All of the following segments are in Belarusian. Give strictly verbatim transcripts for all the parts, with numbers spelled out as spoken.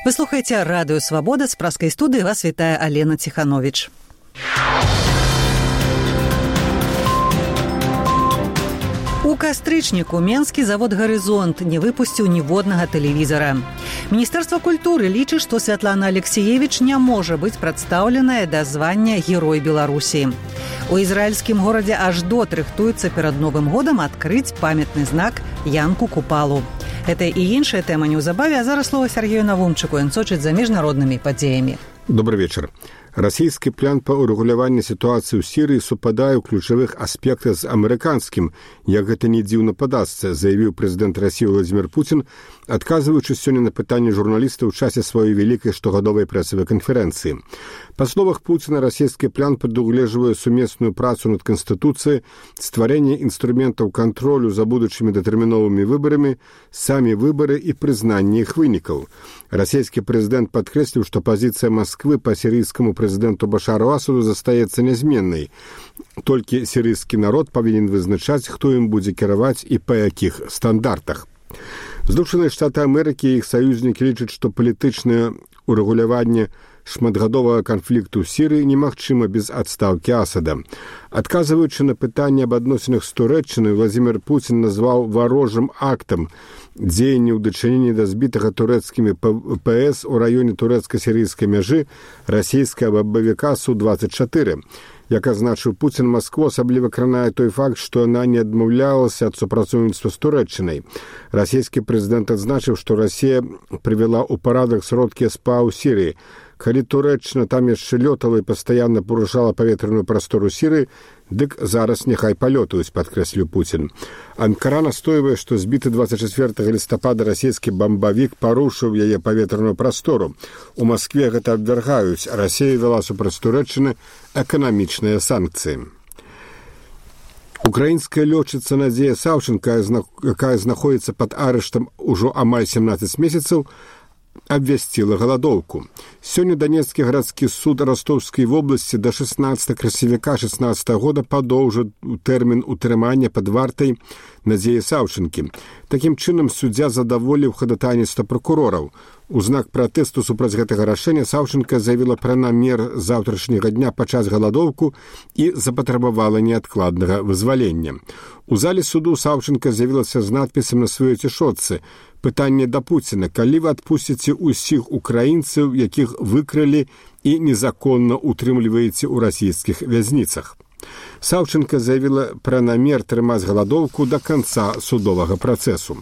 Вы слухаеце радыё Свабода, з праскай студыі вас вітае Алена Ціхановіч. У кастрычніку менскі завод «Гарызонт» не выпусціў ніводнага тэлевізара. Міністэрства культуры лічыць, што Святлана Алексеевіч не можа быць прадстаўленая да звання Герой Беларусі. У ізраільскім горадзе Аждот рыхтуецца перад Новым годам адкрыць памятны знак Янку Купалу. Гэта і іншая тэма неўзабаве, а зараз слова Сергею Навумчыку, ён сочыць за міжнароднымі падзеямі. Добрый вечер. Расійскі план па урэгуляванні сітуацыі ў Сірыі супадае ў ключавых аспектах з амерыканскім, як гэта не дзіўна падасца, заявіў прэзідэнт Расіі Владзімір Пуцін, адказваючы сёння на пытанні журналістаў у часе сваёй вялікай штогадовай прэсавай канферэнцыі. Па словах Пуціна, расійскі план прадугледжвае сумесную працу над Канстытуцыяй, стварэнне інструментаў кантролю за будучымі датэрміновымі выбарамі, самі выбары і прызнанне іх вынікаў. Расійскі прэзідэнт падкрэсліў, што пазіцыя Масквы па сірыйскаму прэзідэнту Башару Асаду застаецца нязменнай. Толькі сірыйскі народ павінен вызначаць, хто ім будзе кіраваць і па якіх стандартах. Злучаныя Штаты Амерыкі і іх саюзнікі лічаць, што палітычнае урэгуляванне шматгадовага канфлікту ў Сірыі немагчыма без адстаўкі Асада. Адказваючы на пытанне аб адносінах з Турэччынай, Владзімір Пуцін назваў варожым актам дзеянні ў дачыненні да збітага турэцкімі ПС у раёне турэцка-сірыйскай мяжы расійскага бабавіка Су двадцять чатыры. Як азначыў Пуцін, Маскву асабліва кранае той факт, што яна не адмаўлялася ад супрацоўніцтва з Турэччынай. Расійскі прэзідэнт адзначыў, што Расія прывяла ў парадак сродкі СПА ў Сірыі. Калі Турэччына там яшчэ лётала і пастаянна парушала паветраную прастору Сірыі, дык зараз няхай палётаюць, падкрэсліў Пуцін. Анкара настойвае, што збіты двадцять чацвёртага лістапада расійскі бамбавік парушыў яе паветраную прастору. У Маскве гэта абвяргаюць, а Расія вяла супраць Турэччыны эканамічныя санкцыі. Украінская лётчыца Надзея Саўченка, якая знаходзіцца пад арыштам ужо амаль семнадцаць месяцаў, абвясціла галадоўку. Сёння Данецкі гарадскі суд Ростовскай вобласці да шаснаццатага красавіка шаснаццатага года падоўжыў тэрмін утрымання пад вартай Надзеі Саўчэнкі. Такім чынам суддзя задаволіў хадатайніцтва пракурораў. У знак пратэсту супраць гэтага рашэння Саўчэнка заявіла пра намер заўтрашняга дня пачаць галадоўку і запатрабавала неадкладнага вызвалення. У зале суду Саўчэнка з'явілася з надпісам на сваёй цішотцы: «Пытанне да Пуціна, калі вы адпусціце ўсіх украінцаў, якіх выкралі і незаконна утрымліваеце ў расійскіх вязніцах». Саўчэнка заявіла пра намер трымаць галадоўку да канца судовага працэсу.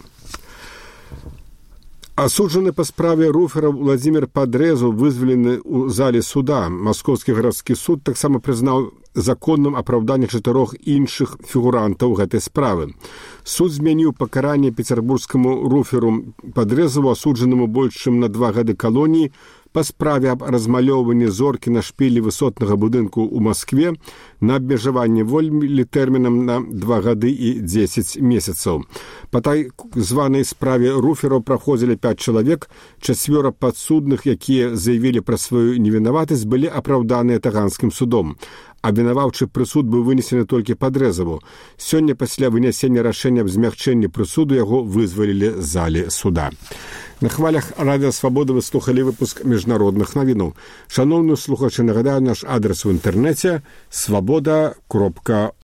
Асуджаны па справе руфера Владзімір Падрэзу вызвалены ў зале суда. Маскоўскі гарадскі суд таксама прызнаў законным апраўданне чатырох іншых фігурантаў гэтай справы. Суд змяніў пакаранне пецярбургскаму руферу Падрэзаву, асуджанаму больш чым на два гады калоніі, па справе аб размалёўванні зоркі на шпілі высотнага будынку ў Маскве, на абмежаванне волі тэрмінам на два гады і дзесяць месяцаў. Па так званай справе руфераў праходзілі пяць чалавек, чацвёра падсудных, якія заявілі пра сваю невінаватасць, былі апраўданыя таганскім судом. Абвінаваўчы прысуд быў вынесены толькі Падрэзаву. Сёння пасля вынясення рашэння аб змягчэнні прысуду яго вызвалілі з залі суда. На хвалях Радыё Свабода вы слухалі выпуск міжнародных навінаў. Шаноўныя слухачы, нагадаю наш адрес у інтэрнэце свабода кропка